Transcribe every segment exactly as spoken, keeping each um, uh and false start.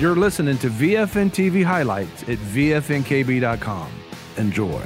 You're listening to V F N T V highlights at V F N K B dot com. Enjoy.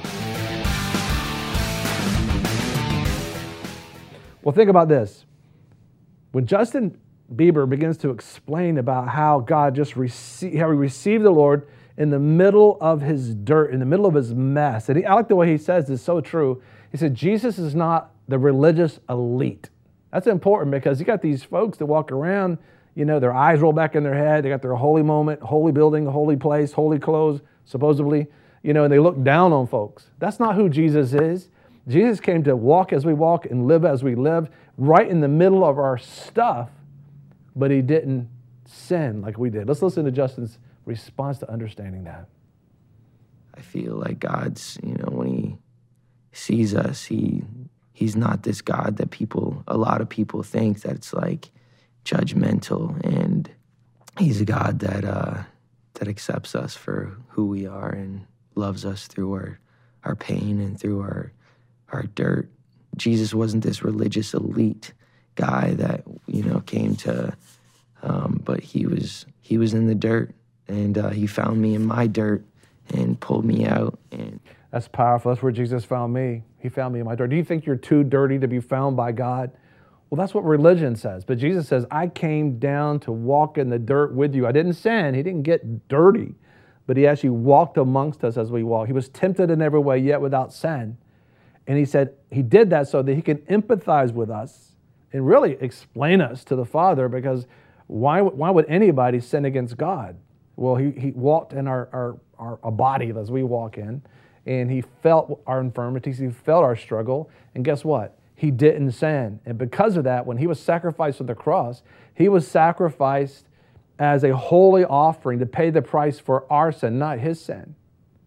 Well, think about this. When Justin Bieber begins to explain about how God just received, how he received the Lord in the middle of his dirt, in the middle of his mess. And he, I like the way he says this, so true. He said, Jesus is not the religious elite. That's important because you got these folks that walk around, you know, their eyes roll back in their head. They got their holy moment, holy building, holy place, holy clothes, supposedly, you know, and they look down on folks. That's not who Jesus is. Jesus came to walk as we walk and live as we live, right in the middle of our stuff, but he didn't sin like we did. Let's listen to Justin's response to understanding that. I feel like God's, you know, when he sees us, he he's not this God that people, a lot of people think that it's like judgmental, and he's a God that uh, that accepts us for who we are and loves us through our, our pain and through our our dirt. Jesus wasn't this religious elite guy that, you know, came to, um, but he was he was in the dirt, and uh, he found me in my dirt and pulled me out. And that's powerful. That's where Jesus found me. He found me in my dirt. Do you think you're too dirty to be found by God? Well, that's what religion says. But Jesus says, I came down to walk in the dirt with you. I didn't sin. He didn't get dirty, but he actually walked amongst us as we walk. He was tempted in every way, yet without sin. And he said he did that so that he could empathize with us and really explain us to the Father, because why, why would anybody sin against God? Well, he, he walked in our, our, our, our body as we walk in, and he felt our infirmities, he felt our struggle, and guess what? He didn't sin. And because of that, when he was sacrificed on the cross, he was sacrificed as a holy offering to pay the price for our sin, not his sin.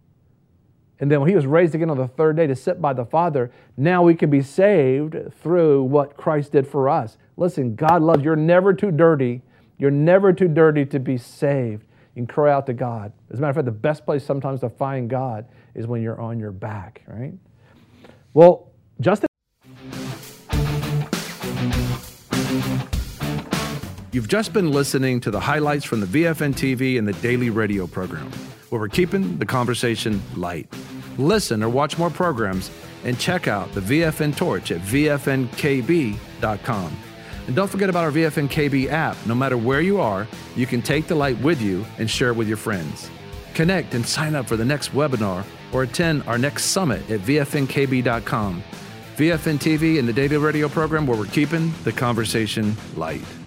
And then when he was raised again on the third day to sit by the Father, now we can be saved through what Christ did for us. Listen, God loves you. You're never too dirty. You're never too dirty to be saved. You can cry out to God. As a matter of fact, the best place sometimes to find God is when you're on your back, right? Well, Justin. You've just been listening to the highlights from the V F N T V and the daily radio program, where we're keeping the conversation light. Listen or watch more programs and check out the V F N Torch at V F N K B dot com. And don't forget about our V F N K B app. No matter where you are, you can take the light with you and share it with your friends. Connect and sign up for the next webinar or attend our next summit at V F N K B dot com. V F N T V and the daily radio program, where we're keeping the conversation light.